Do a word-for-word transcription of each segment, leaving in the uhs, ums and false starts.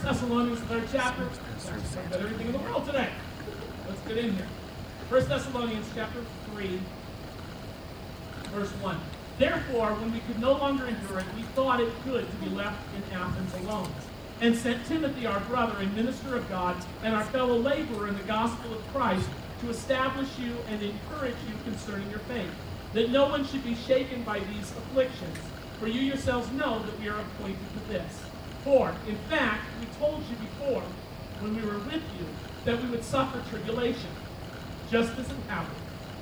Thessalonians, the third chapter. I've got everything in the world today. Let's get in here. First Thessalonians chapter three, verse one. Therefore, when we could no longer endure it, we thought it good to be left in Athens alone, and sent Timothy, our brother and minister of God, and our fellow laborer in the gospel of Christ, to establish you and encourage you concerning your faith, that no one should be shaken by these afflictions. For you yourselves know that we are appointed to this. For, in fact, we told you before, when we were with you, that we would suffer tribulation, just as it happened.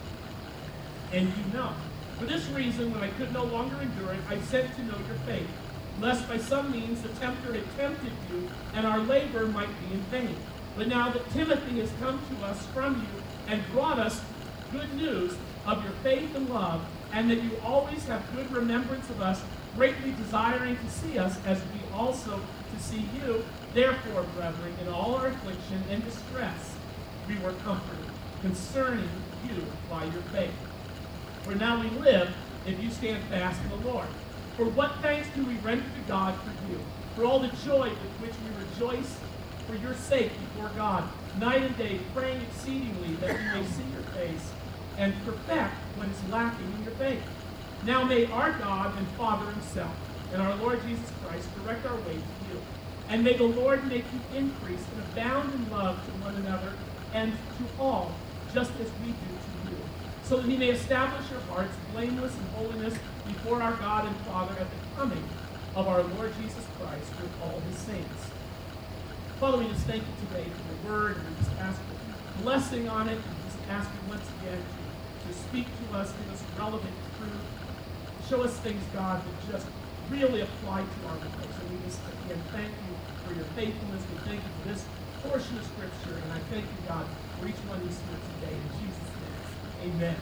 And you know. For this reason, when I could no longer endure it, I sent to know your faith, lest by some means the tempter had tempted you, and our labor might be in vain. But now that Timothy has come to us from you, and brought us good news of your faith and love, and that you always have good remembrance of us, greatly desiring to see us, as we also to see you. Therefore, brethren, in all our affliction and distress, we were comforted concerning you by your faith. For now we live, if you stand fast in the Lord. For what thanks do we render to God for you, for all the joy with which we rejoice for your sake before God, night and day, praying exceedingly that we may see your face, and perfect what is lacking in your faith. Now may our God and Father himself, and our Lord Jesus Christ, direct our way to you. And may the Lord make you increase and abound in love to one another and to all, just as we do to you, so that he may establish your hearts blameless in holiness before our God and Father at the coming of our Lord Jesus Christ with all his saints. Father, we just thank you today for the word, and we just ask for blessing on it, and just ask you once again to, to speak to us, give us relevant truth, show us things, God, that just really apply to our lives. And we just, again, thank you for your faithfulness. We thank you for this portion of Scripture, and I thank you, God, for each one of these here today. In Jesus' name, amen.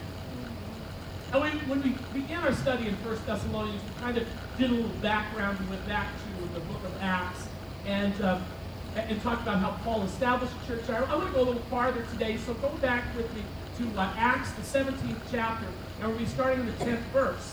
And we, when we began our study in First Thessalonians, we kind of did a little background. We went back to the book of Acts, and um, and talked about how Paul established the church. I, I want to go a little farther today, so go back with me to uh, Acts, the seventeenth chapter, and we'll be starting in the tenth verse.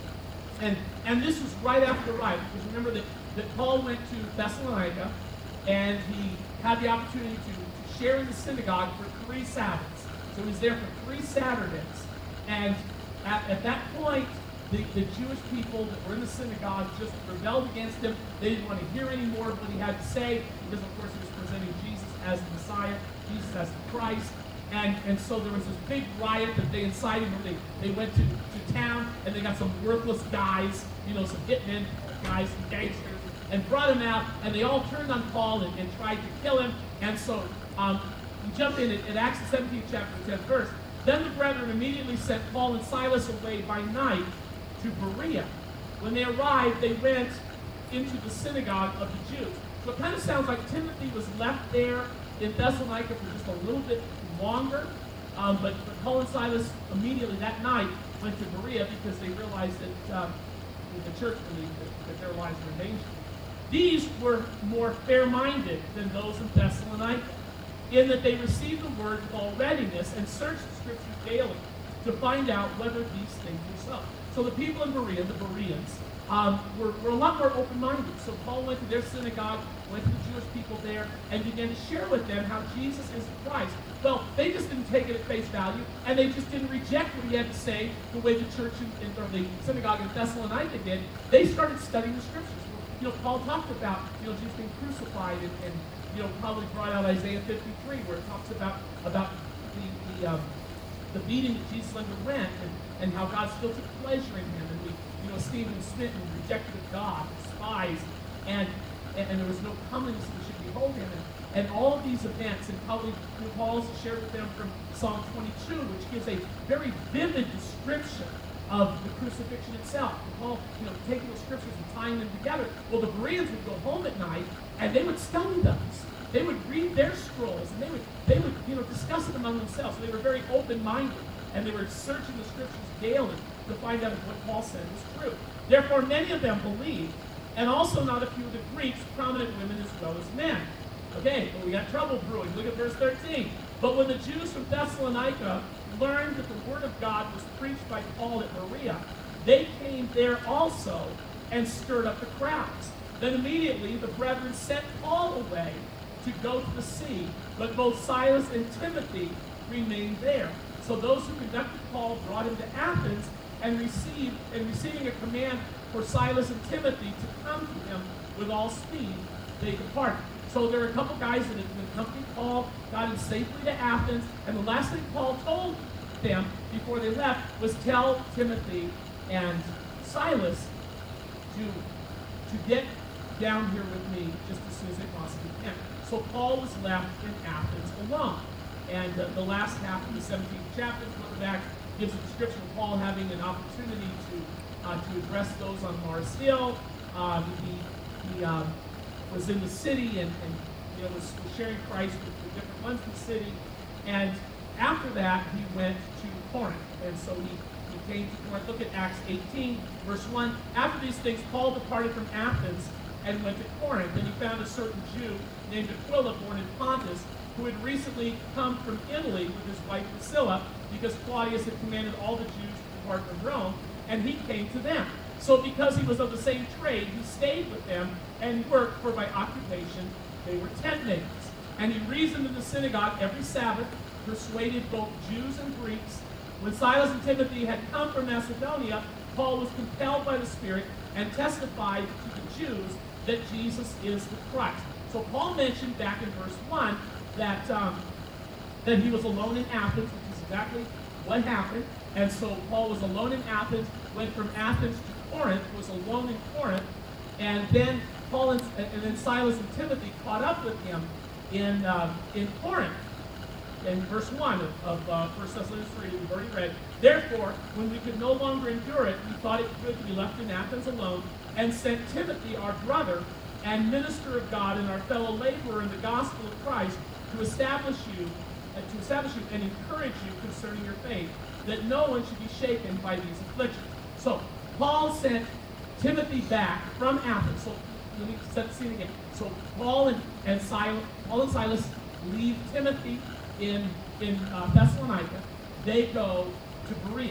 And and this was right after the riot, because remember that, that Paul went to Thessalonica, and he had the opportunity to, to share in the synagogue for three Sabbaths. So he was there for three Saturdays. And at, at that point, the, the Jewish people that were in the synagogue just rebelled against him. They didn't want to hear any more of what he had to say, because of course he was presenting Jesus as the Messiah, Jesus as the Christ. And, and so there was this big riot that they incited where they, they went to, to town, and they got some worthless guys, you know, some hitmen guys, some gangsters, and brought him out, and they all turned on Paul and, and tried to kill him. And so um, we jump in at, at Acts the seventeenth chapter, the tenth verse. Then the brethren immediately sent Paul and Silas away by night to Berea. When they arrived, they went into the synagogue of the Jews. So it kind of sounds like Timothy was left there in Thessalonica for just a little bit longer, um, but, but Paul and Silas immediately that night went to Berea because they realized that, uh, that the church believed that, that their lives were in danger. These were more fair-minded than those in Thessalonica, in that they received the word with all readiness and searched the Scriptures daily to find out whether these things were so. So the people in Berea, the Bereans, um, were, were a lot more open-minded. So Paul went to their synagogue, went to the Jewish people there, and began to share with them how Jesus is the Christ. Well, they just didn't take it at face value, and they just didn't reject what he had to say the way the church in, in, or the synagogue in Thessalonica did. They started studying the Scriptures. You know, Paul talked about, you know, Jesus being crucified, and, and you know, probably brought out Isaiah fifty-three, where it talks about about the the, um, the beating that Jesus underwent, and, and how God still took pleasure in him, and we, you know, esteemed him smitten, rejected of God, despised, and, and and there was no comeliness that should behold him, and, and all of these events, and probably you know, Paul also shared with them from Psalm twenty-two, which gives a very vivid description of the crucifixion itself. And Paul, you know, taking the scriptures and tying them together. Well, the Bereans would go home at night and they would study those. They would read their scrolls and they would, they would, you know, discuss it among themselves. So they were very open-minded, and they were searching the scriptures daily to find out if what Paul said was true. Therefore, many of them believed, and also not a few of the Greeks, prominent women as well as men. Okay, but we got trouble brewing. Look at verse thirteen. But when the Jews from Thessalonica learned that the word of God was preached by Paul at Berea, they came there also and stirred up the crowds. Then immediately the brethren sent Paul away to go to the sea, but both Silas and Timothy remained there. So those who conducted Paul brought him to Athens, and received and receiving a command for Silas and Timothy to come to him with all speed, they departed. So there were a couple guys that had accompanied Paul, got him safely to Athens, and the last thing Paul told them before they left was tell Timothy and Silas to, to get down here with me just as soon as they possibly can. So Paul was left in Athens alone. And uh, the last half of the seventeenth chapter, going back, gives a description of Paul having an opportunity to uh, to address those on Mars Hill. Um, he he um, was in the city and, and you know, was, was sharing Christ with the different ones in the city. And after that, he went to Corinth. And so he, he came to Corinth. Look at Acts eighteen, verse one. After these things, Paul departed from Athens and went to Corinth. And he found a certain Jew named Aquila, born in Pontus, who had recently come from Italy with his wife Priscilla, because Claudius had commanded all the Jews to depart from Rome, and he came to them. So because he was of the same trade, he stayed with them and worked, for by occupation they were tent makers. And he reasoned in the synagogue every Sabbath, persuaded both Jews and Greeks. When Silas and Timothy had come from Macedonia, Paul was compelled by the Spirit and testified to the Jews that Jesus is the Christ. So Paul mentioned back in verse one that um, that he was alone in Athens, which is exactly what happened. And so Paul was alone in Athens, went from Athens to Corinth, was alone in Corinth, and then Paul and, and then Silas and Timothy caught up with him in uh, in Corinth. In verse one of, of uh, First Thessalonians three, we've already read. Therefore, when we could no longer endure it, we thought it good to be left in Athens alone, and sent Timothy, our brother and minister of God and our fellow laborer in the gospel of Christ, to establish you, uh, to establish you and encourage you concerning your faith, that no one should be shaken by these afflictions. So Paul sent Timothy back from Athens. So let me set the scene again. So Paul and, and Silas, Paul and Silas leave Timothy in in uh, Thessalonica. They go to Berea.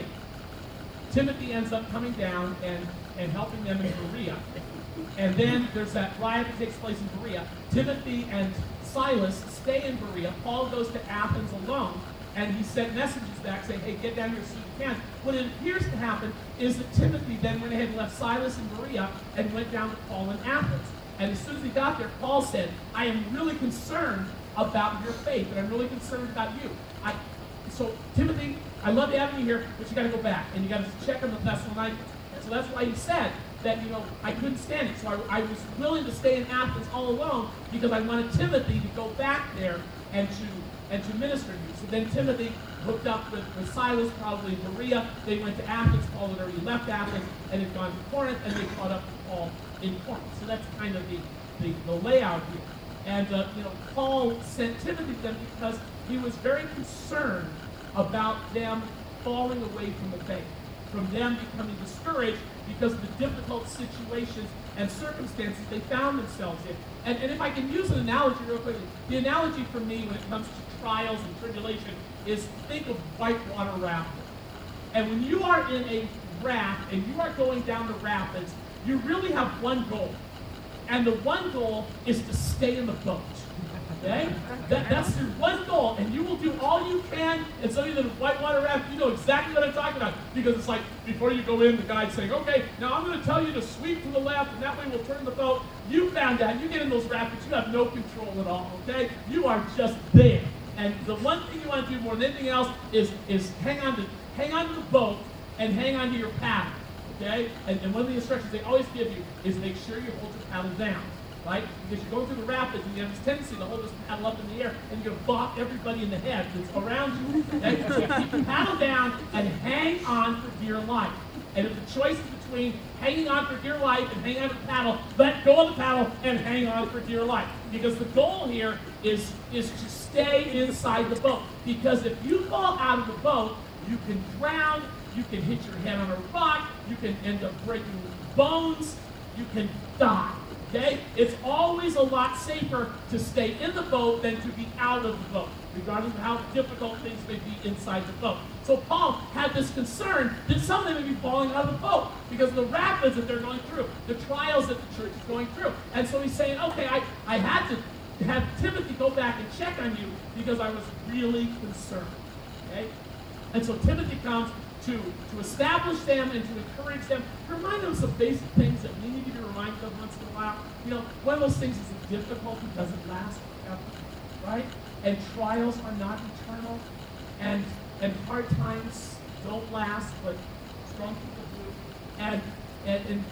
Timothy ends up coming down and, and helping them in Berea. And then there's that riot that takes place in Berea. Timothy and Silas stay in Berea. Paul goes to Athens alone, and he sent messages back saying, hey, get down here as soon as you can. What it appears to happen is that Timothy then went ahead and left Silas in Berea and went down to Paul in Athens. And as soon as he got there, Paul said, I am really concerned about your faith, and I'm really concerned about you. I, so, Timothy, I love having you here, but you got to go back, and you got to check on the Thessalonians. And so that's why he said that, you know, I couldn't stand it. So I, I was willing to stay in Athens all alone because I wanted Timothy to go back there and to and to minister to you. So then Timothy hooked up with, with Silas, probably in Berea. They went to Athens. Paul had already left Athens and had gone to Corinth, and they caught up with Paul in Corinth. So that's kind of the, the, the layout here. And, uh, you know, Paul sent Timothy to them because he was very concerned about them falling away from the faith, from them becoming discouraged because of the difficult situations and circumstances they found themselves in. And, and if I can use an analogy real quickly, the analogy for me when it comes to trials and tribulation is think of whitewater rafting. And when you are in a raft and you are going down the rapids, you really have one goal. And the one goal is to stay in the boat. Okay? That, that's your one goal, and you will do all you can. And some of you that have whitewater raft, you know exactly what I'm talking about. Because it's like, before you go in, the guide's saying, okay, now I'm going to tell you to sweep to the left, and that way we'll turn the boat. You found out, you get in those rapids, you have no control at all, okay? You are just there. And the one thing you want to do more than anything else is, is hang on to hang on to the boat and hang on to your paddle. Okay? And, and one of the instructions they always give you is make sure you hold your paddle down. Right? Because you're going through the rapids and you have this tendency to hold this paddle up in the air and you're going to bop everybody in the head that's around you. Okay? So keep your paddle down and hang on for dear life. And if the choice is between hanging on for dear life and hanging on to the paddle, let go of the paddle and hang on for dear life. Because the goal here is, is to stay inside the boat. Because if you fall out of the boat, you can drown, you can hit your head on a rock, you can end up breaking bones, you can die. Okay? It's always a lot safer to stay in the boat than to be out of the boat, regardless of how difficult things may be inside the boat. So Paul had this concern that some of them may be falling out of the boat because of the rapids that they're going through, the trials that the church is going through. And so he's saying, okay, I, I had to have Timothy go back and check on you because I was really concerned. Okay? And so Timothy comes to, to establish them and to encourage them, to remind them some basic things that we need to be reminded of once in a while. You know, one of those things is that difficulty doesn't last forever, right? And trials are not eternal, and and hard times don't last, but strong people do. And and and,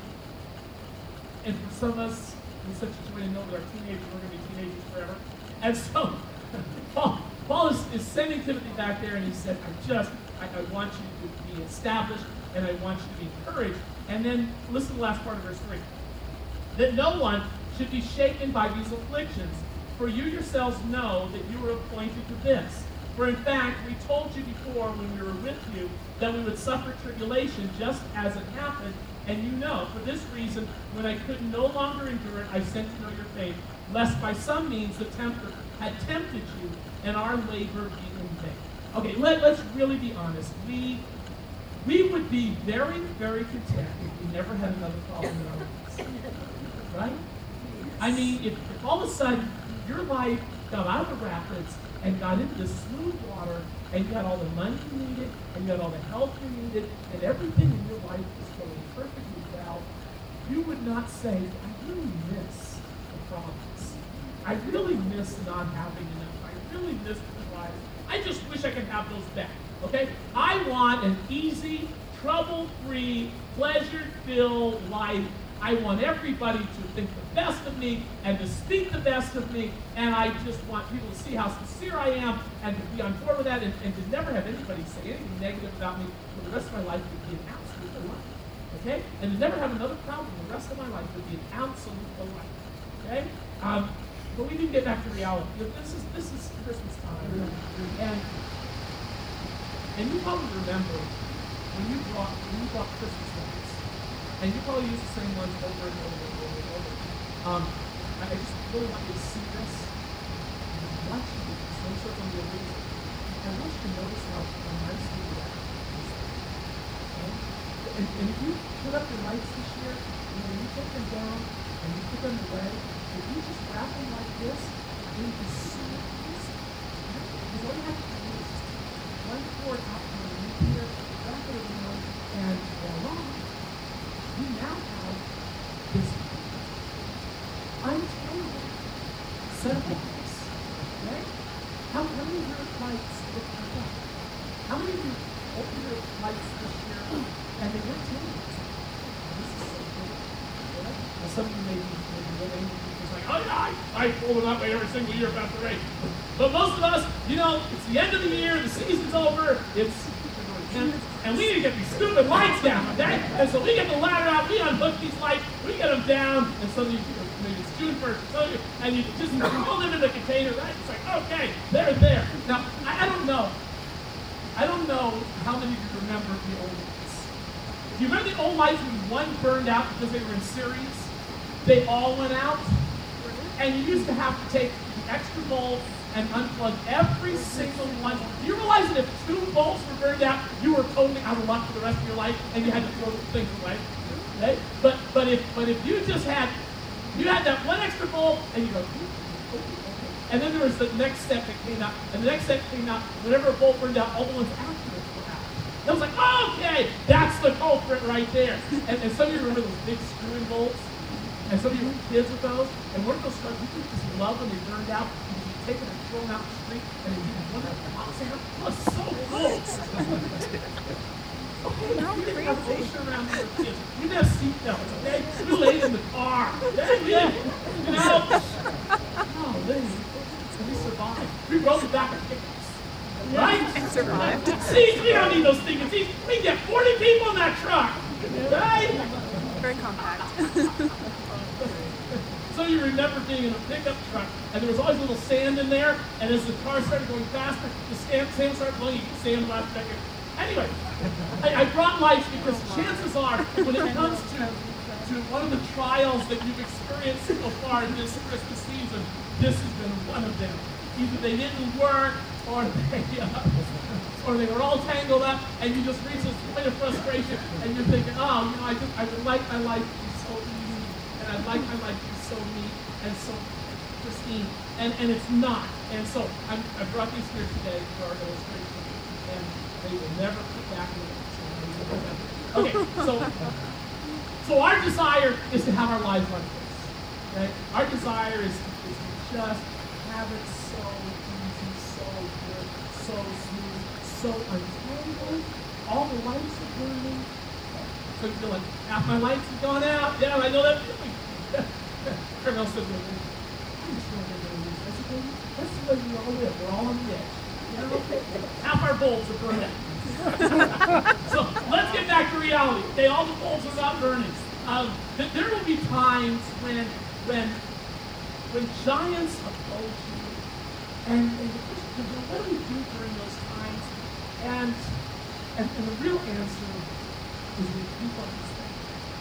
and for some of us, in such a way to know that our teenagers, we're going to be teenagers forever. And so, Paul, Paul is, is sending Timothy back there, and he said, I just, I, I want you to be established, and I want you to be encouraged. And then, listen to the last part of verse three. That no one should be shaken by these afflictions, for you yourselves know that you were appointed to this. For in fact, we told you before when we were with you that we would suffer tribulation just as it happened, and you know, for this reason, when I could no longer endure it, I sent to know your faith, lest by some means the tempter had tempted you, and our labor be in vain. Okay, let, let's really be honest. We we would be very, very content if we never had another problem in our lives. Right? I mean, if, if all of a sudden your life got out of the rapids and got into the smooth water, and you had all the money you needed, and you had all the help you needed, and everything in your life was going perfectly well, you would not say, I really miss the problems. I really miss not having enough. I really miss the life. I just wish I could have those back. Okay? I want an easy, trouble-free, pleasure-filled life. I want everybody to think the best of me and to speak the best of me, and I just want people to see how sincere I am and to be on board with that, and, and to never have anybody say anything negative about me for the rest of my life would be an absolute delight. Okay? And to never have another problem the rest of my life would be an absolute delight. Okay? Um, but we need to get back to reality. This is this is Christmas time, and and you probably remember when you brought when you brought Christmas lights. And you probably use the same ones over and over and over and over. Um, I, I just really want you to see this. I want you to, so I'm sure it's going to be amazing. I want you to notice how, how nicely you are. Okay? And, and if you put up your lights this year, you know, you take them down and you put them away, if you just wrap them like this, then you can see it easy. Because all you have to do is just one cord out from underneath here, wrap it around, and voila. You now have this untangled set of lights. Okay? How, how many of your lights look like that? How many of you opened your lights this year and they weren't tangled? This is so cool. Right? Now some of you may be living it's like, oh yeah, I, I pull them up every single year about the race. But most of us, you know, it's the end of the year, the season's over, it's and we need to get these stupid lights down, okay? And so we get the ladder out, we unhook these lights, we get them down, and some of you, maybe it's June first, some of you, and you just throw them in the container, right? It's like, okay, they're there. Now, I, I don't know. I don't know how many of you remember the old lights. Do you remember the old lights when one burned out because they were in series? They all went out? And you used to have to take the extra bulbs and unplug every single one. Do you realize that if two bolts were burned out, you were totally out of luck for the rest of your life, and you had to throw those things away? Okay? But but if but if you just had you had that one extra bolt, and you go, okay. And then there was the next step that came out, and the next step came out. Whenever a bolt burned out, all the ones after it were out. And I was like, okay, that's the culprit right there. And, and some of you remember those big screwing bolts, and some of you were kids with those, and weren't those stuff you just love when they burned out. Taken and thrown out the street, and then you had one out the house. It was so cool. Okay, now you didn't have ocean around your kids. You didn't have seatbelts, okay? You laid in the car. There you go. You know? Oh, we, we survived. We rode the back of pickups. Right? And survived. See, we don't need those stinking seats. We can get forty people in that truck. Right? Very compact. So you remember being in a pickup truck, and there was always a little sand in there, and as the car started going faster, the sand, sand started blowing, you could sand last second. Anyway, I, I brought lights because chances are, when it comes to to one of the trials that you've experienced so far in this Christmas season, this has been one of them. Either they didn't work, or they, uh, or they were all tangled up, and you just reach this point of frustration, and you're thinking, oh, you know, I just I would like my life to be so easy, and I'd like my life to be so neat and so pristine, and, and it's not. And so I'm, I brought these here today for our illustration, and they will never put back in the Okay, so so our desire is to have our lives like this. Okay? Our desire is, is to just have it so easy, so good, so smooth, so untangled. All the lights are burning. So you feel like half my lights have gone out. Yeah, I know that feeling. Everyone else says, I'm just going to do this. I said, well, that's the way we all live. We're all on the edge. You know? Half our bulbs are burned out. So let's get back to reality. Okay, all the bulbs are not burning. Um, th- there will be times when, when, when giants approach you, and, and the question is, well, what do we do during those times? And, and and the real answer is we keep on staying.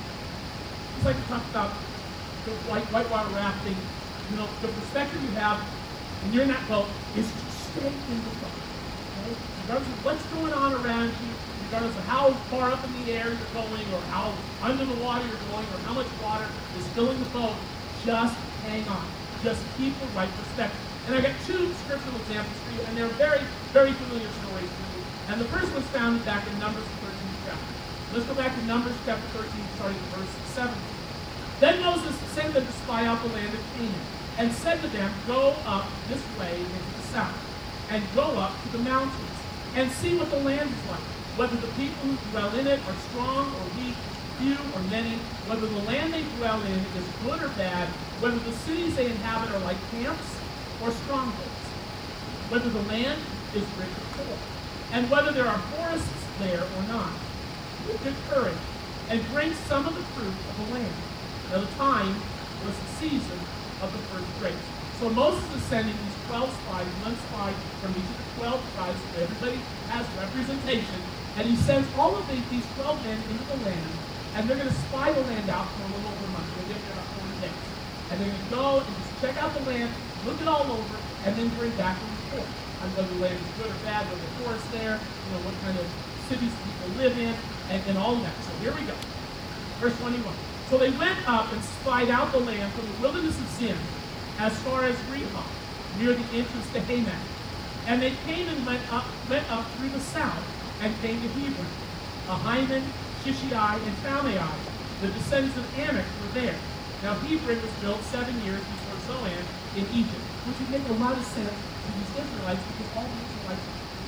It's like we talked about the white whitewater rafting. You know, the perspective you have when you're in that boat is to stay in the boat. Okay? Regardless of what's going on around you, regardless of how far up in the air you're going, or how under the water you're going, or how much water is filling the boat, just hang on. Just keep the right perspective. And I got two scriptural examples for you, and they're very, very familiar stories for you. And the first one's found back in Numbers thirteen chapter. Let's go back to Numbers chapter thirteen, starting in verse seventeen. Then Moses sent them to spy out the land of Canaan, and said to them, go up this way into the south, and go up to the mountains, and see what the land is like, whether the people who dwell in it are strong or weak, few or many, whether the land they dwell in is good or bad, whether the cities they inhabit are like camps or strongholds, whether the land is rich or poor, and whether there are forests there or not. With good courage, and bring some of the fruit of the land. Now the time was the season of the first grapes. So Moses is sending these twelve spies, one spy from each of the twelve tribes, so everybody has representation, and he sends all of these, these twelve men into the land, and they're going to spy the land out for a little over a month. They'll get there about forty days. And they're going to go and just check out the land, look it all over, and then bring back a report on whether the land is good or bad, whether the forest there, you know, what kind of cities people live in, and, and all of that. So here we go. Verse twenty-one. So they went up and spied out the land from the wilderness of Zin as far as Rehob, near the entrance to Hamath. And they came and went up, went up through the south and came to Hebron. Ahiman, Shishai, and Talmai, the descendants of Anak, were there. Now Hebron was built seven years before Zoan in Egypt, which would make a lot of sense to these Israelites because all the Israelites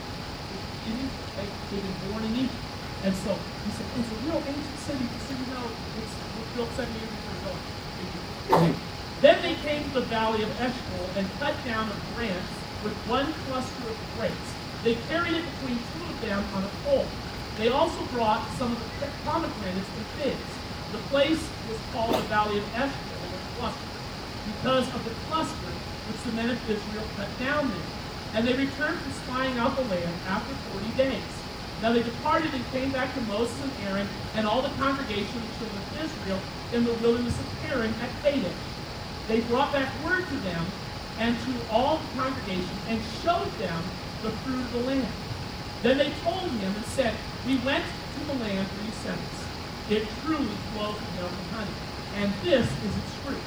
in Egypt, they, they've been born in Egypt. And so he said, it's a real ancient city. The city, no, it's built seven years before Zoan. Then they came to the valley of Eshcol and cut down a branch with one cluster of grapes. They carried it between two of them on a pole. They also brought some of the pomegranates and figs. The place was called the valley of Eshcol, or cluster, because of the cluster which the men of Israel cut down there. And they returned from spying out the land after forty days. Now they departed and came back to Moses and Aaron and all the congregation of the children of Israel in the wilderness of Paran at Kadesh. They brought back word to them and to all the congregation and showed them the fruit of the land. Then they told him and said, we went to the land where you sent us. It truly flows with milk and honey, and this is its fruit.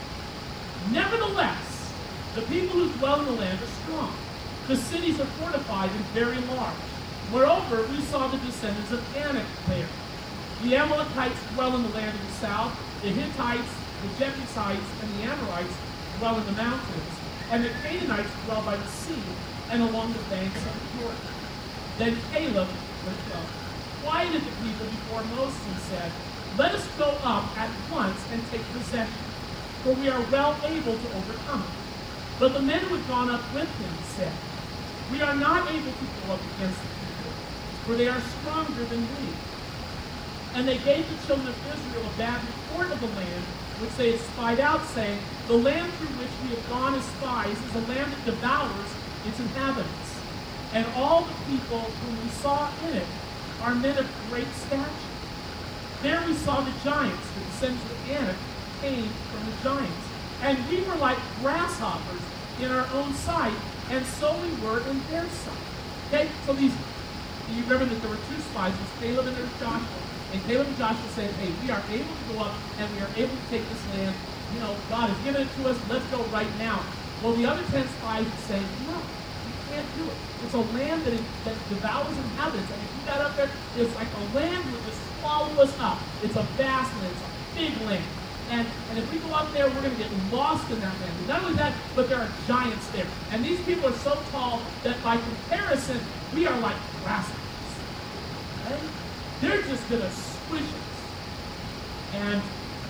Nevertheless, the people who dwell in the land are strong. The cities are fortified and very large. Moreover, we saw the descendants of Anak there. The Amalekites dwell in the land of the south. The Hittites, the Jebusites, and the Amorites dwell in the mountains. And the Canaanites dwell by the sea and along the banks of the Jordan. Then Caleb, verse twelve, quieted the people before Moses and said, let us go up at once and take possession, for we are well able to overcome it. But the men who had gone up with him said, we are not able to go up against the people, for they are stronger than we. And they gave the children of Israel a bad report of the land which they had spied out, saying, the land through which we have gone as spies is a land that devours its inhabitants. And all the people whom we saw in it are men of great stature. There we saw the giants, the descendants of Anak came from the giants. And we were like grasshoppers in our own sight, and so we were in their sight. Okay, so these, you remember that there were two spies, it was Caleb and there was Joshua. And Caleb and Joshua said, hey, we are able to go up and we are able to take this land. You know, God has given it to us, let's go right now. Well, the other ten spies would say, no, we can't do it. It's a land that, it, that devours inhabitants. And if you got up there, it's like a land that would just swallow us up. It's a vast land, it's a big land. And, and if we go up there, we're going to get lost in that land. And not only that, but there are giants there. And these people are so tall that by comparison, we are like grasshoppers. Okay? They're just going to squish us. And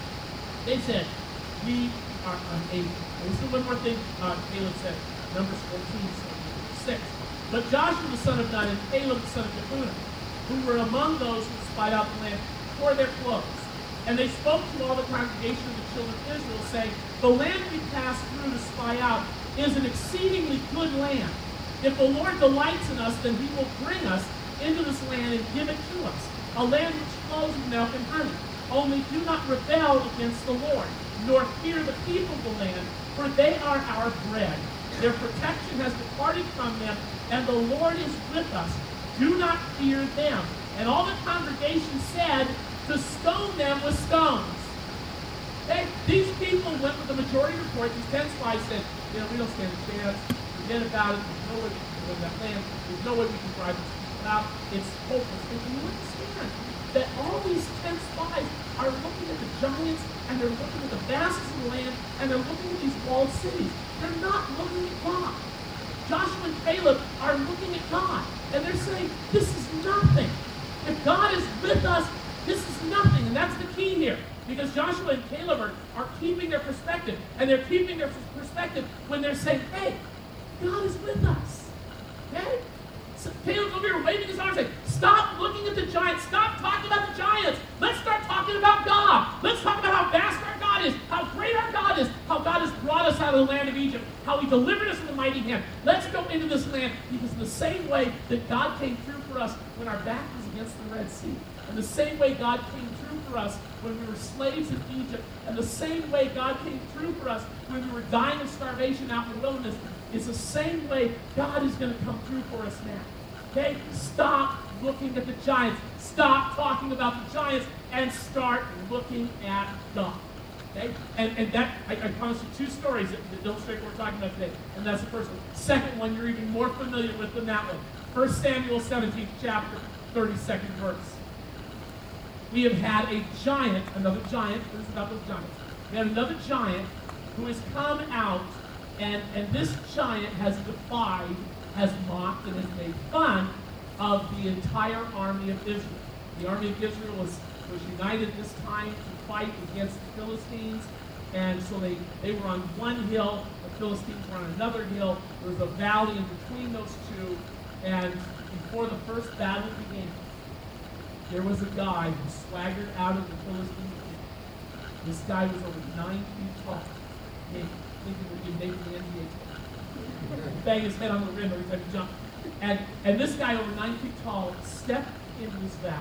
they said, we are unable. And listen to one more thing uh, Caleb said. Numbers fourteen, six. But Joshua the son of Nun and Caleb the son of Jephunneh, who were among those who spied out the land, tore their clothes. And they spoke to all the congregation of the children of Israel, saying, the land we passed through to spy out is an exceedingly good land. If the Lord delights in us, then he will bring us into this land and give it to us, a land which flows with milk and honey. Only do not rebel against the Lord, nor fear the people of the land, for they are our bread. Their protection has departed from them, and the Lord is with us. Do not fear them. And all the congregation said, to stone them with stones. Okay? These people went with the majority report. These ten spies said, you know, we don't stand a chance. Forget about it. There's no way we can win that land. There's no way we can drive these people out. It's hopeless. And you understand that all these ten spies are looking at the giants, and they're looking at the vastness of the land, and they're looking at these walled cities. They're not looking at God. Joshua and Caleb are looking at God, and they're saying, this is nothing. If God is with us, this is nothing, and that's the key here. Because Joshua and Caleb are, are keeping their perspective, and they're keeping their perspective when they're saying, hey, God is with us. Okay? So Caleb's over here waving his arms saying, stop looking at the giants. Stop talking about the giants. Let's start talking about God. Let's talk about how vast our God is, how great our God is, how God has brought us out of the land of Egypt, how he delivered us from the mighty hand. Let's go into this land, because in the same way that God came through for us when our back was against the Red Sea, and the same way God came through for us when we were slaves in Egypt, and the same way God came through for us when we were dying of starvation out in the wilderness, it's the same way God is going to come through for us now. Okay? Stop looking at the giants. Stop talking about the giants and start looking at God. Okay? And, and that, I, I promise you two stories that, that illustrate what we're talking about today. And that's the first one. Second one, you're even more familiar with than that one. First Samuel seventeenth chapter, thirty-second verse. We have had a giant, another giant, this is about those giants. We had another giant who has come out, and, and this giant has defied, has mocked, and has made fun of the entire army of Israel. The army of Israel was, was united this time to fight against the Philistines, and so they, they were on one hill, the Philistines were on another hill. There was a valley in between those two, and before the first battle began, there was a guy who swaggered out of the Philistine camp. This guy was over nine feet tall. Maybe, thinking we'd be making the N B A team. Bang his head on the rim every time he jumped. And, and this guy over nine feet tall stepped into this valley.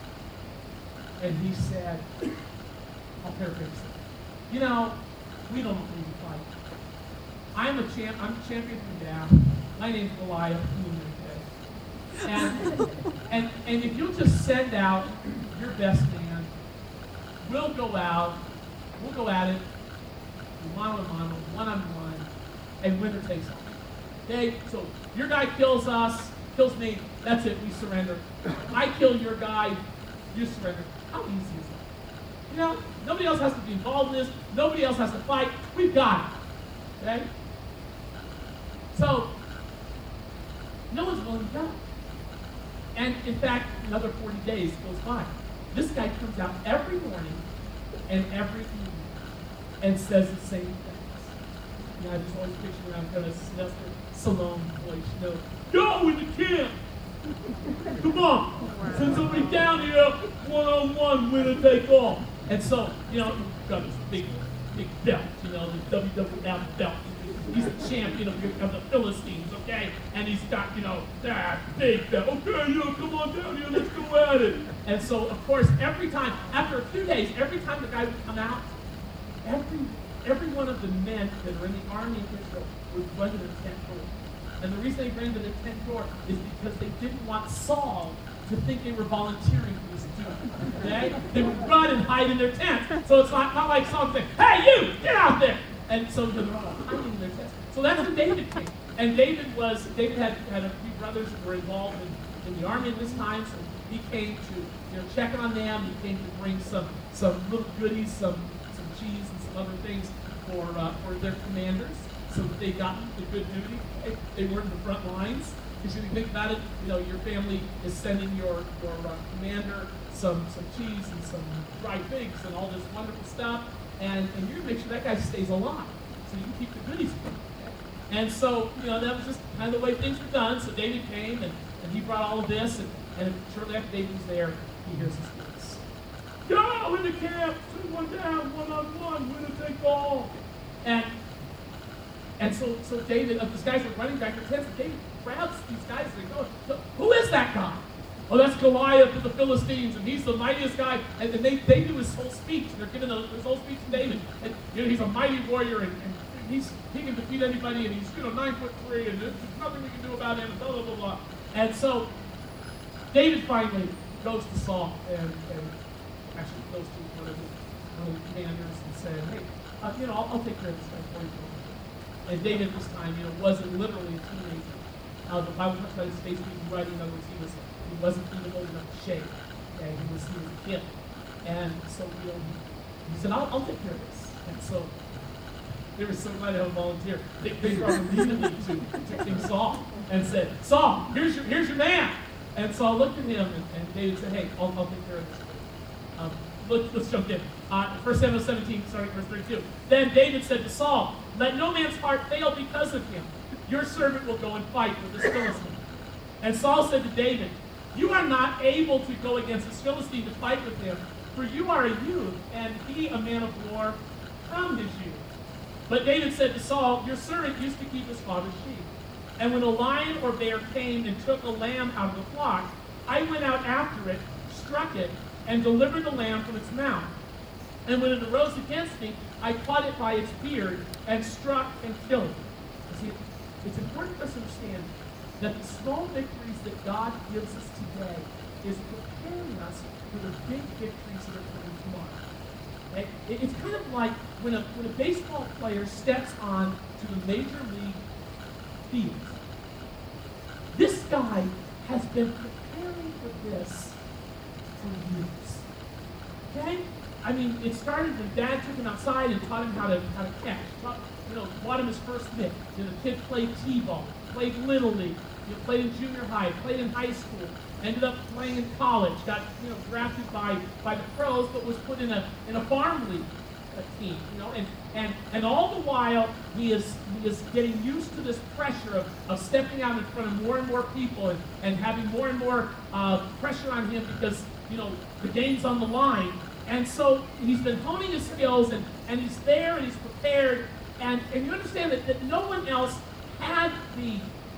And he said, I'll paraphrase it. You know, we don't need to fight. I'm a champ. I'm a champion from down. My name's Goliath. And, and and if you'll just send out your best man, we'll go out, we'll go at it, mano-a-mano, one-on-one, and winner takes all. Okay? So your guy kills us, kills me, that's it, we surrender. I kill your guy, you surrender. How easy is that? You know, nobody else has to be involved in this, nobody else has to fight, we've got it. Okay? So, no one's willing to go. And in fact, another forty days goes by. This guy comes out every morning and every evening and says the same things. You know, I just always picture around kind of Sylvester Stallone voice, you know, go in the camp! Come on! Send somebody down here, one-on-one, winner take all. And so, you know, he's got this big, big belt, you know, the W W F belt. He's a champion of the, of the Philistines, okay? And he's got, you know, that big, that, okay, you know, come on down here, let's go at it. And so, of course, every time, after a few days, every time the guy would come out, every every one of the men that are in the army of Israel would run to the tent door. And the reason they ran to the tent door is because they didn't want Saul to think they were volunteering for this duty. Okay? They would run and hide in their tents. So it's not, not like Saul saying, hey, you, get out there. And so they're all hiding in their tents. So that's when David came. And David was, David had, had a few brothers that were involved in, in the army at this time. So he came to, you know, check on them. He came to bring some, some little goodies, some, some cheese and some other things for, uh, for their commanders, so that they got the good duty. They, they were in the front lines. Because if you think about it, you know, your family is sending your, your uh, commander some, some cheese and some dried figs and all this wonderful stuff, and, and you're going to make sure that guy stays alive, so you can keep the goodies for him. Okay? And so, you know, that was just kind of the way things were done. So David came, and, and he brought all of this, and, and shortly after David was there, he hears his voice. Go in the camp, two one down, one on one, winner take all. And and so so David, uh, these guys were running back to tents, and David grabs these guys and they go, so, who is that guy? Oh, that's Goliath of the Philistines, and he's the mightiest guy. And, and they, they do his whole speech. They're giving the, his whole speech to David. And you know, he's a mighty warrior, and, and he's he can defeat anybody, and he's you know nine foot three, and there's nothing we can do about him, and blah blah blah blah. And so David finally goes to Saul and, and actually goes to one of the, one of the commanders and said, hey, uh, you know, I'll, I'll take care of this guy for you. And David at this time, you know, wasn't literally a teenager. Uh, the Bible talks about his face being ruddy. In other words, he was he wasn't even old enough to shave. Okay, he was he was a kid. And so, you know, he, he said, I'll, I'll take care of this. And so they were so glad to have a volunteer. They, they brought him immediately to, to King Saul and said, Saul, here's your here's your man. And Saul looked at him, and, and David said, hey, I'll, I'll take care of this. Um, let's, let's jump in. Uh, First Samuel seventeen, starting verse thirty-two. Then David said to Saul, let no man's heart fail because of him. Your servant will go and fight with this Philistine. And Saul said to David, you are not able to go against this Philistine to fight with him, for you are a youth, and he a man of war from his youth. But David said to Saul, your servant used to keep his father's sheep. And when a lion or bear came and took a lamb out of the flock, I went out after it, struck it, and delivered the lamb from its mouth. And when it arose against me, I caught it by its beard and struck and killed it. You see, it's important for us to understand that the small victories that God gives us today is preparing us for the big victories that are coming tomorrow. Okay? It, it's kind of like when a, when a baseball player steps on to the major league field. This guy has been preparing for this for years. Okay? I mean, it started when Dad took him outside and taught him how to how to catch. Taught, you know, bought him his first mitt. You know, the kid played t-ball, played little league, you know, played in junior high, played in high school, ended up playing in college, got you know drafted by by the pros, but was put in a in a farm league a team. You know, and and and all the while he is he is getting used to this pressure of, of stepping out in front of more and more people and, and having more and more uh, pressure on him because you know the game's on the line. And so he's been honing his skills, and, and he's there, and he's prepared, and, and you understand that, that no one else had the,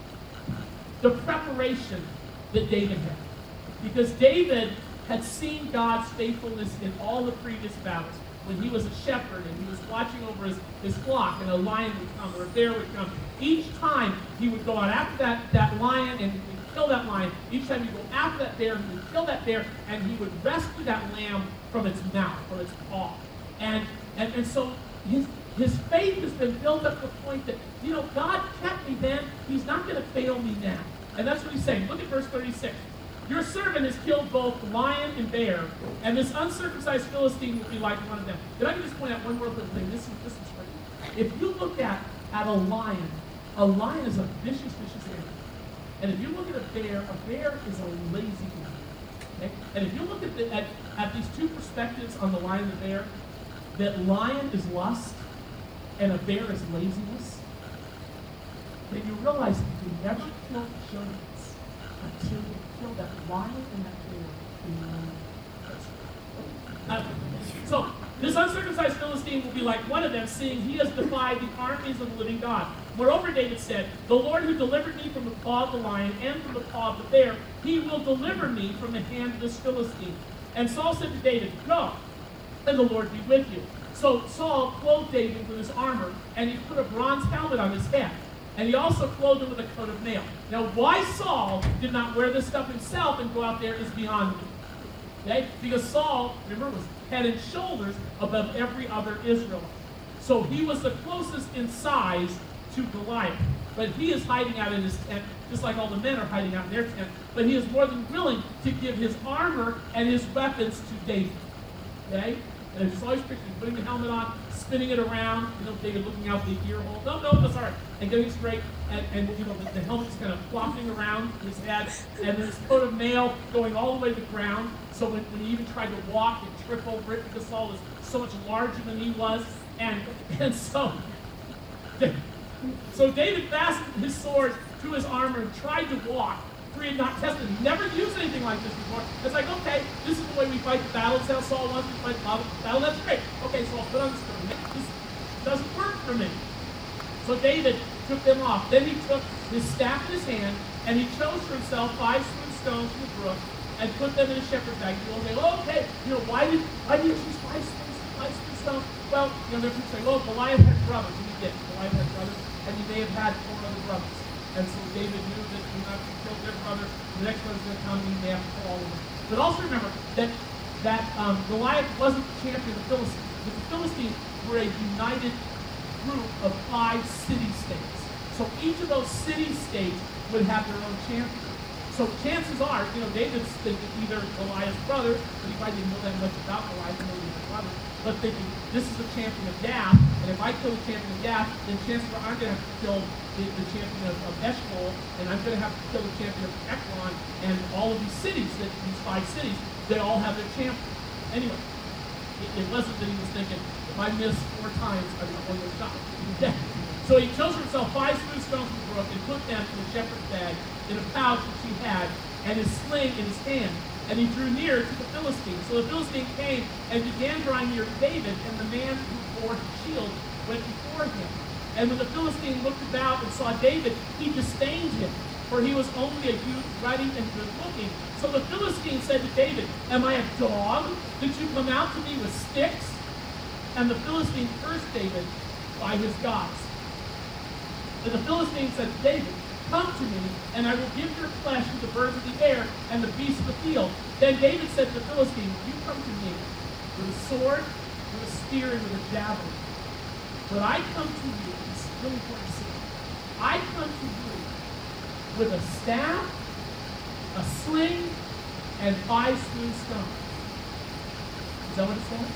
the preparation that David had. Because David had seen God's faithfulness in all the previous battles. When he was a shepherd, and he was watching over his, his flock, and a lion would come, or a bear would come. Each time he would go out after that, that lion, and he would kill that lion. Each time he'd go after that bear, he would kill that bear, and he would rescue that lamb from its mouth, from its paw. And, and, and so his, his faith has been built up to the point that, you know, God kept me then, he's not going to fail me now. And that's what he's saying. Look at verse thirty-six. Your servant has killed both lion and bear, and this uncircumcised Philistine will be like one of them. Did I just point out one more little thing? This is, this is great. If you look at, at a lion, a lion is a vicious, vicious animal. And if you look at a bear, a bear is a lazy animal. Okay? And if you look at, the, at, at these two perspectives on the lion and the bear, that lion is lust and a bear is laziness, then you realize that you can never kill giants until you kill that lion and that bear in one person. Uh, so, This uncircumcised Philistine will be like one of them, seeing he has defied the armies of the living God. Moreover, David said, the Lord who delivered me from the paw of the lion and from the paw of the bear, he will deliver me from the hand of this Philistine. And Saul said to David, go, and the Lord be with you. So Saul clothed David with his armor, and he put a bronze helmet on his head. And he also clothed him with a coat of mail. Now, why Saul did not wear this stuff himself and go out there is beyond me. Okay? Because Saul, remember, was head and shoulders above every other Israelite. So he was the closest in size to Goliath. But he is hiding out in his tent, just like all the men are hiding out in their tent. But he is more than willing to give his armor and his weapons to David. Okay? And I just always picture him putting the helmet on, spinning it around, you know, David looking out the ear hole. No, no, that's all right. And getting it straight. And, and you know, the, the helmet's kind of flopping around his head. And then his coat of mail going all the way to the ground. So when, when he even tried to walk and trip over it, because Saul was so much larger than he was. And, and so, so David fastened his sword to his armor and tried to walk. For he had not tested. He never used anything like this before. It's like, okay, this is the way we fight the battle. It's how Saul wants to fight the battle. That's great. Okay, so I'll put on this coat. This doesn't work for me. So David took them off. Then he took his staff in his hand, and he chose for himself five smooth stones from the brook, and put them in a shepherd's bag. You will say, oh, okay, you know, why did why did you choose five smooth, five smooth stones? Well, you know, they're people say, well, Goliath had brothers, and he did. Goliath had brothers, and he may have had four other brothers. And so David knew that he would have to kill their brother. The next brother's going to come, and he may have to fall over. But also remember that that um, Goliath wasn't the champion of the Philistines. But the Philistines were a united group of five city-states. So each of those city-states would have their own champion. So chances are, you know, David's thinking either Goliath's brother, but he probably didn't know that much about Goliath, and maybe his brother, but thinking, this is the champion of Gath, and if I kill the champion of Gath, then chances are I'm going to have to kill the, the champion of, of Eshcol, and I'm going to have to kill the champion of Ekron, and all of these cities, that these five cities, they all have their champion. Anyway, it, it wasn't that he was thinking, if I miss four times, I'm going to shot. So he chose for himself five smooth stones from the brook and put them in a shepherd's bag in a pouch which he had, and his sling in his hand. And he drew near to the Philistine. So the Philistine came and began drawing near to David, and the man who bore his shield went before him. And when the Philistine looked about and saw David, he disdained him, for he was only a youth, ruddy and good-looking. So the Philistine said to David, am I a dog that you come out to me with sticks? And the Philistine cursed David by his gods. And the Philistine said to David, come to me, and I will give your flesh to the birds of the air and the beasts of the field. Then David said to the Philistine, you come to me with a sword, with a spear, and with a javelin. But I come to you, it's really important to see, I come to you with a staff, a sling, and five smooth stones. Is that what it says?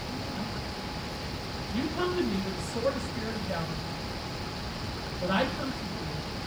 You come to me with a sword, a spear, and a javelin. But I come to you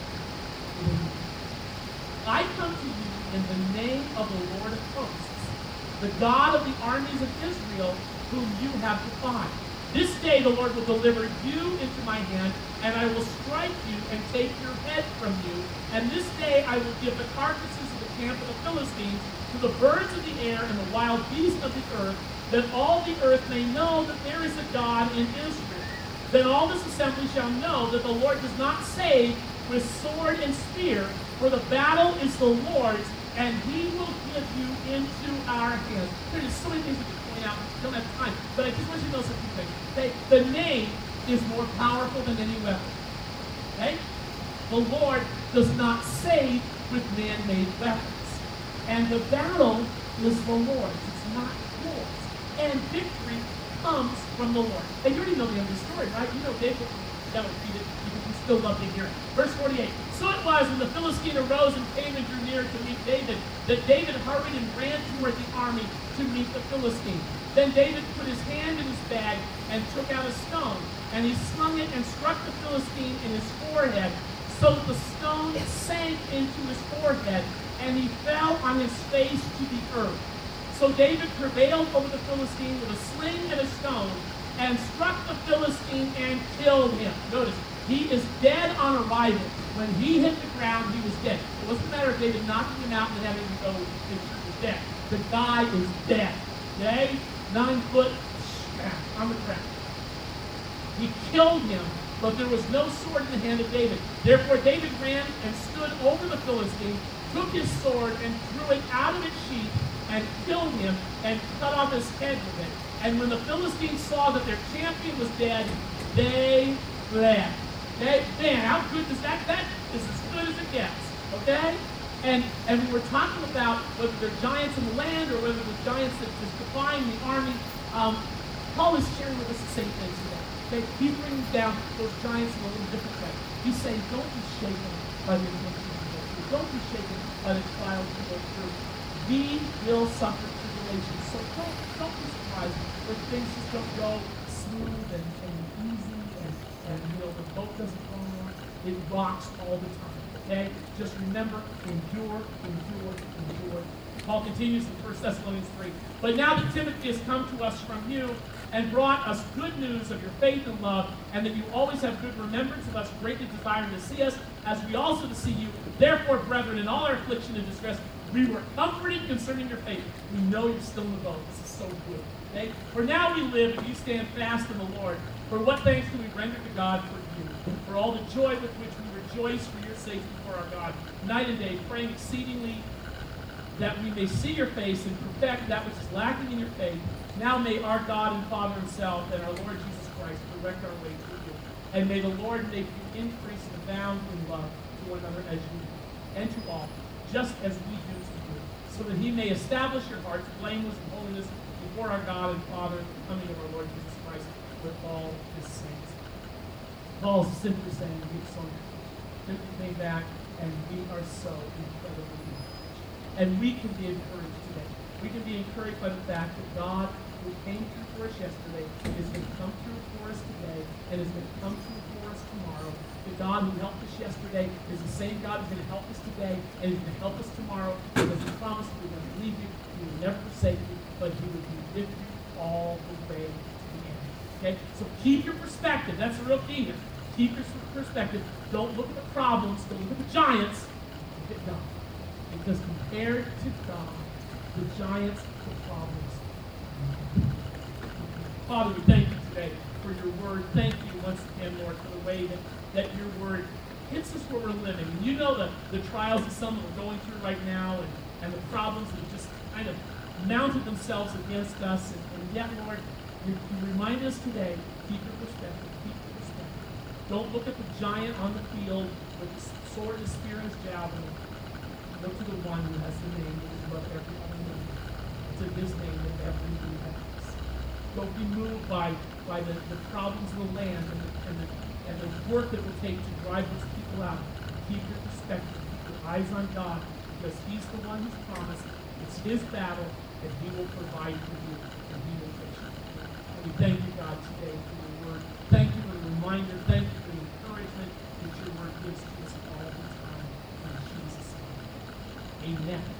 I come to you in the name of the Lord of hosts, the God of the armies of Israel, whom you have defied. This day the Lord will deliver you into my hand, and I will strike you and take your head from you. And this day I will give the carcasses of the camp of the Philistines to the birds of the air and the wild beasts of the earth, that all the earth may know that there is a God in Israel. Then all this assembly shall know that the Lord does not save with sword and spear, for the battle is the Lord's, and he will give you into our hands. There's so many things we can point out. We don't have time. But I just want you to know some things. Okay? The name is more powerful than any weapon. Okay? The Lord does not save with man-made weapons. And the battle is the Lord's. It's not yours. And victory comes from the Lord. And you already know the end of the story, right? You know David got defeated. You still love to hear it. Verse forty-eight. So it was when the Philistine arose and came and drew near to meet David, that David hurried and ran toward the army to meet the Philistine. Then David put his hand in his bag and took out a stone, and he slung it and struck the Philistine in his forehead, so that the stone sank into his forehead, and he fell on his face to the earth. So David prevailed over the Philistine with a sling and a stone, and struck the Philistine and killed him. Notice, he is dead on arrival. When he hit the ground, he was dead. It wasn't a matter of David knocking him out and having him go, he was dead. The guy is dead. Okay? Nine foot, back on the ground. He killed him, but there was no sword in the hand of David. Therefore David ran and stood over the Philistine, took his sword and drew it out of its sheath and killed him and cut off his head with it. And when the Philistines saw that their champion was dead, they fled. Okay? Man, how good does that, that is as good as it gets. Okay? And and we were talking about whether they're giants in the land or whether they're giants that just define the army. Um, Paul is sharing with us the same thing today. Okay? He's bringing down those giants in a little different way. He's saying, don't be shaken by the afflictions you go through. Don't be shaken by the trials you go through. We will suffer tribulations. So don't, don't be surprised when things just don't go smooth and, and easy and, and you know the boat doesn't go on. It rocks all the time. Okay? Just remember, endure, endure, endure. Paul continues in First Thessalonians three. But now that Timothy has come to us from you and brought us good news of your faith and love, and that you always have good remembrance of us, greatly desiring to see us, as we also to see you. Therefore, brethren, in all our affliction and distress, we were comforted concerning your faith. We know you're still in the boat. This is so good. Okay? For now we live, and you stand fast in the Lord. For what thanks do we render to God for you, for all the joy with which we rejoice for your sake before our God, night and day, praying exceedingly that we may see your face and perfect that which is lacking in your faith. Now may our God and Father himself and our Lord Jesus Christ direct our way through you. And may the Lord make you increase and abound in love to one another as you do, and to all, just as we do to you, so that he may establish your hearts blameless in holiness before our God and Father in the coming of our Lord Jesus Christ with all his saints. Paul's simply saying, we're so Timothy came back, and we are so incredibly encouraged. And we can be encouraged today. We can be encouraged by the fact that God, who came through for us yesterday, is going to come through for us today, and is going to come through for us tomorrow. The God who helped us yesterday is the same God who's going to help us today, and he's going to help us tomorrow, because he promised he would never leave you, he would never forsake you, but he would be with you all the way to the end. Okay? So keep your perspective. That's the real key here. Keep your perspective. Don't look at the problems. Don't look at the giants. Look at God. Because compared to God, the giants, the problems. Father, we thank you today for your word. Thank you once again, Lord, for the way that, that your word hits us where we're living. And you know the, the trials that some that we're going through right now and, and the problems that have just kind of mounted themselves against us. And, and yet, Lord, you, you remind us today, keep your perspective. Keep your perspective. Don't look at the giant on the field with the sword, the spear, and his javelin. Look to the one who has the name that is above every other name. To his name that every knee bows. Don't be moved by, by the, the problems of the land and the, and, the, and the work that it will take to drive those people out. Keep your perspective. Keep your eyes on God, because he's the one who's promised. It's his battle, and he will provide for you, and he will fix you. And we thank you, God, today for your word. Thank you for the reminder. Thank you for the encouragement that your word gives to us all the time. In Jesus' name. Amen.